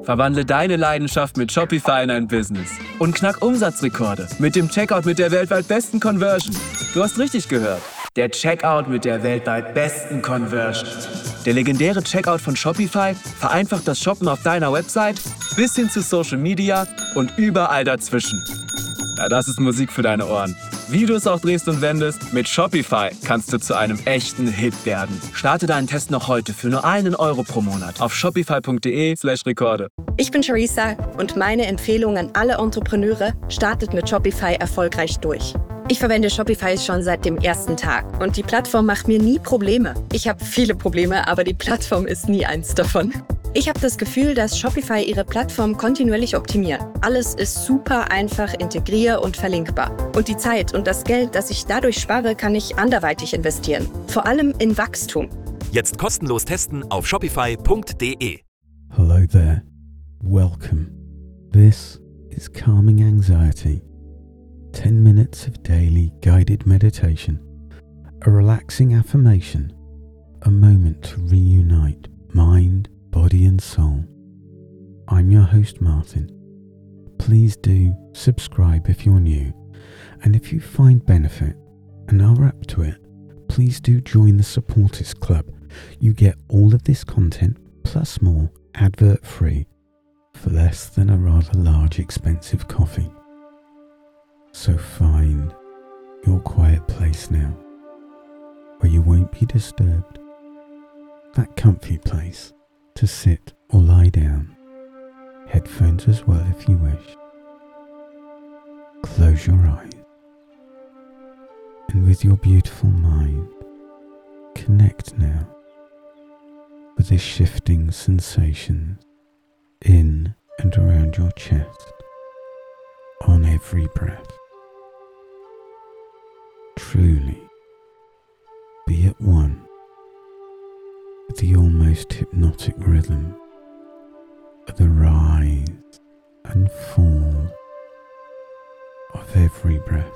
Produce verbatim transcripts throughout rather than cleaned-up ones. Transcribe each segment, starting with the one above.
Verwandle deine Leidenschaft mit Shopify in ein Business. Und knack Umsatzrekorde mit dem Checkout mit der weltweit besten Conversion. Du hast richtig gehört. Der Checkout mit der weltweit besten Conversion. Der legendäre Checkout von Shopify vereinfacht das Shoppen auf deiner Website bis hin zu Social Media und überall dazwischen. Ja, das ist Musik für deine Ohren. Wie du es auch drehst und wendest, mit Shopify kannst du zu einem echten Hit werden. Starte deinen Test noch heute für nur einen Euro pro Monat auf shopify.de slash Rekorde. Ich bin Charissa und meine Empfehlung an alle Entrepreneure: startet mit Shopify erfolgreich durch. Ich verwende Shopify schon seit dem ersten Tag und die Plattform macht mir nie Probleme. Ich habe viele Probleme, aber die Plattform ist nie eins davon. Ich habe das Gefühl, dass Shopify ihre Plattform kontinuierlich optimiert. Alles ist super einfach integrier- und verlinkbar. Und die Zeit und das Geld, das ich dadurch spare, kann ich anderweitig investieren. Vor allem in Wachstum. Jetzt kostenlos testen auf shopify punkt de. Hello there. Welcome. This is Calming Anxiety. ten minutes of daily guided meditation. A relaxing affirmation. A moment to reunite mind, body and soul. I'm your host Martin. Please do subscribe if you're new, and if you find benefit and are up to it, please do join the Supporters Club. You get all of this content plus more advert free for less than a rather large expensive coffee. So find your quiet place now, where you won't be disturbed, that comfy place to sit or lie down, headphones as well if you wish. Close your eyes, and with your beautiful mind, connect now with the shifting sensations in and around your chest on every breath. Truly be at one with the almost hypnotic rhythm of the rise and fall of every breath.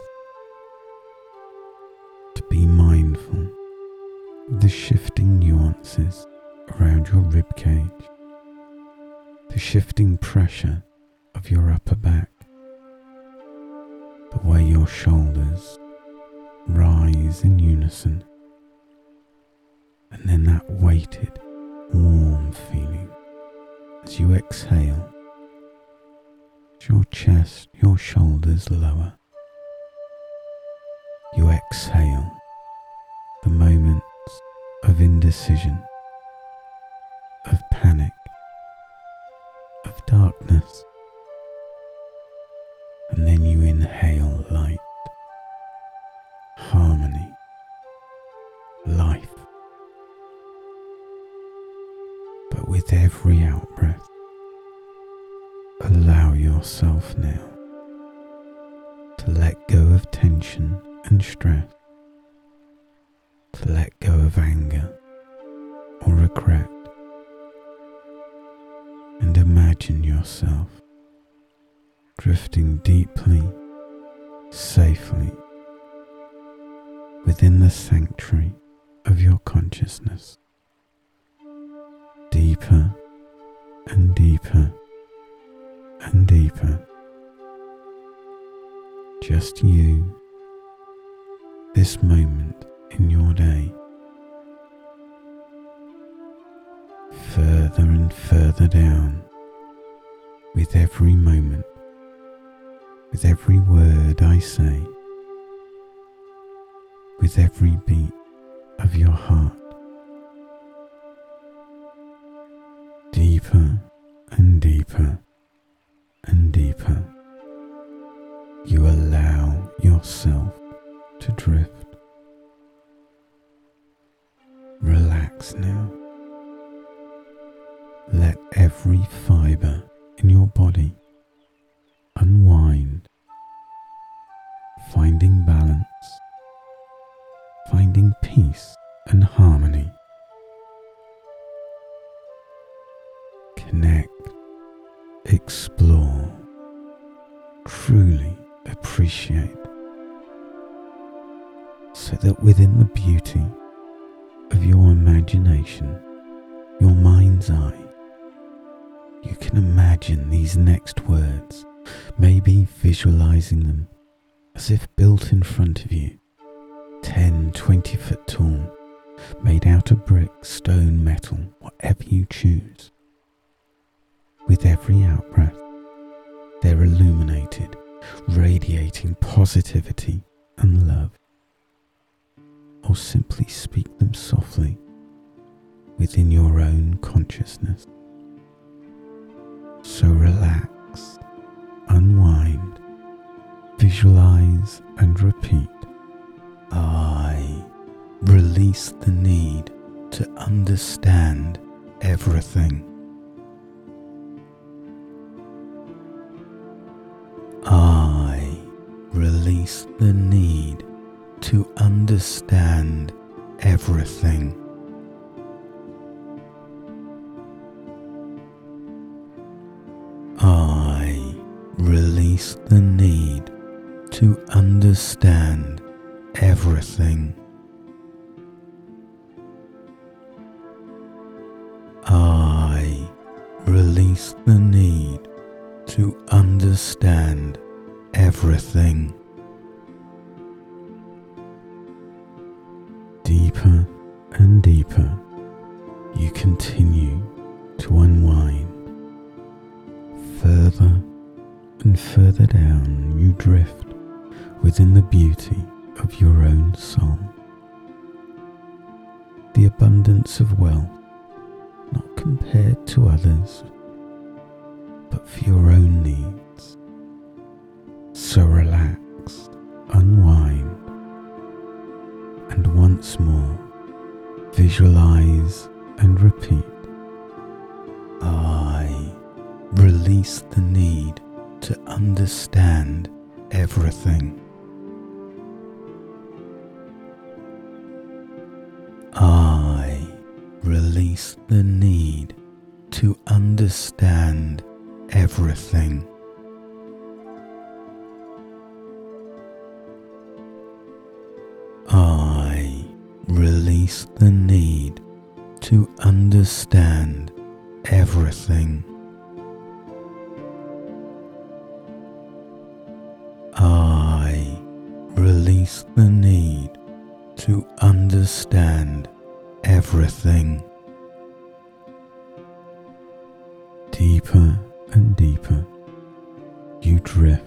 To be mindful of the shifting nuances around your ribcage, the shifting pressure of your upper back, the way your shoulders rise in unison, and then that weighted, warm feeling as you exhale, as your chest, your shoulders lower. You exhale the moments of indecision, of panic, of darkness, and then you inhale light, harmony, life. But with every out-breath, allow yourself now to let go of tension and stress, to let go of anger or regret, and imagine yourself drifting deeply, safely, within the sanctuary of your consciousness, deeper and deeper and deeper. Just you, this moment in your day, further and further down with every moment, with every word I say, with every beat of your heart. Deeper and deeper and deeper, you allow yourself to drift. Relax now. Let every fibre in your body unwind, finding balance, finding peace and harmony. Connect, explore, truly appreciate, so that within the beauty of your imagination, your mind's eye, you can imagine these next words, maybe visualizing them as if built in front of you, ten, twenty foot tall, made out of brick, stone, metal, whatever you choose. With every out-breath, they're illuminated, radiating positivity and love. Or simply speak them softly within your own consciousness. So relax, unwind, visualize and repeat. I release the need to understand everything. I release the need to understand everything. I release the need to understand everything. I release the need to understand everything. Deeper and deeper, you continue to unwind. Further and further down you drift within the beauty of your own soul. The abundance of wealth, not compared to others, but for your own needs. So relax, unwind, and once more visualize and repeat. I release the need to understand everything. I release the need to understand everything. I release the need to understand everything. I release the need to understand everything. Deeper and deeper you drift.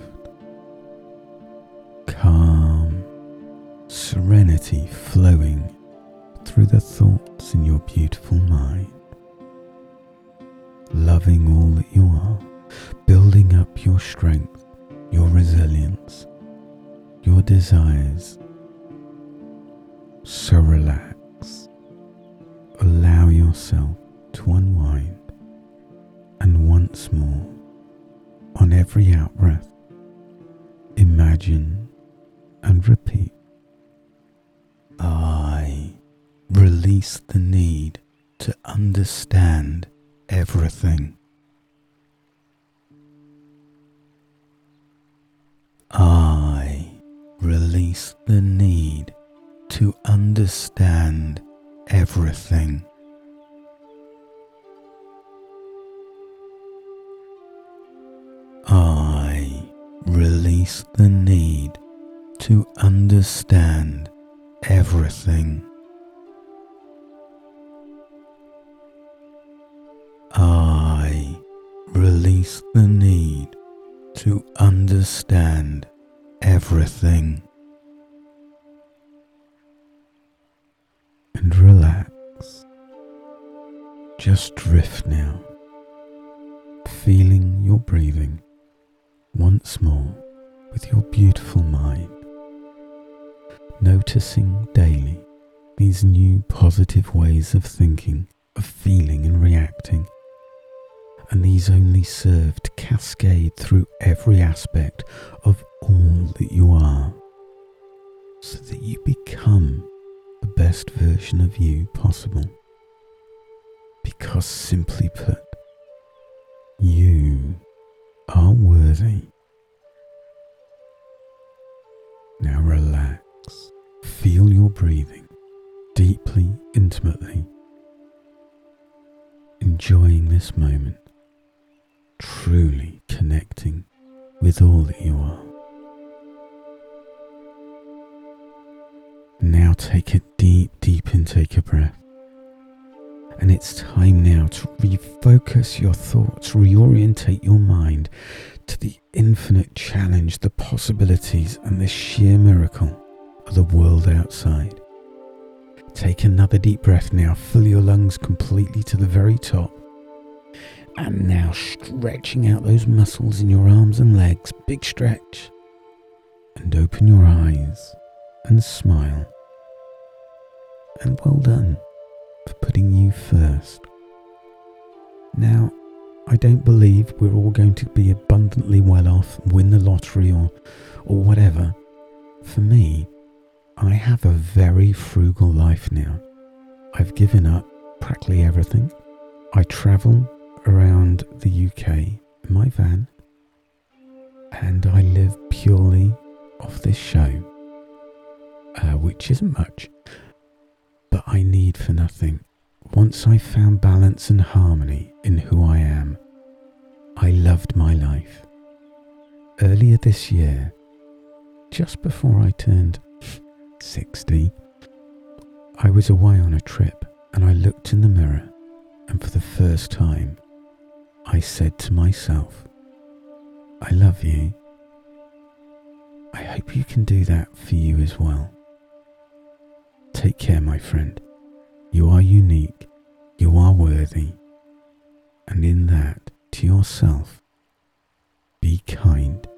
Calm, serenity flowing through the thoughts in your beautiful mind. Loving all that you are, building up your strength, your resilience, your desires. So relax. Allow yourself to unwind. And once more, on every out-breath, imagine and repeat. I release the need to understand everything. I release the need to understand everything. I release the need to understand everything. I release the need to understand everything. And relax. Just drift now, feeling your breathing once more with your beautiful mind. Noticing daily these new positive ways of thinking, of feeling and reacting. And these only serve to cascade through every aspect of all that you are, so that you become the best version of you possible. Because simply put, you are worthy. Now relax, feel your breathing deeply, intimately, enjoying this moment truly connecting with all that you are. Now take a deep, deep intake of breath. And it's time now to refocus your thoughts, reorientate your mind to the infinite challenge, the possibilities, and the sheer miracle of the world outside. Take another deep breath now. Fill your lungs completely to the very top. And now stretching out those muscles in your arms and legs. Big stretch. And open your eyes and smile. And well done for putting you first. Now, I don't believe we're all going to be abundantly well off, win the lottery or, or whatever. For me, I have a very frugal life now. I've given up practically everything. I travel around the U K in my van, and I live purely off this show, uh, which isn't much, but I need for nothing. Once I found balance and harmony in who I am, I loved my life. Earlier this year, just before I turned sixty, I was away on a trip and I looked in the mirror, and for the first time, I said to myself, I love you. I hope you can do that for you as well. Take care, my friend. You are unique, you are worthy, and in that, to yourself, be kind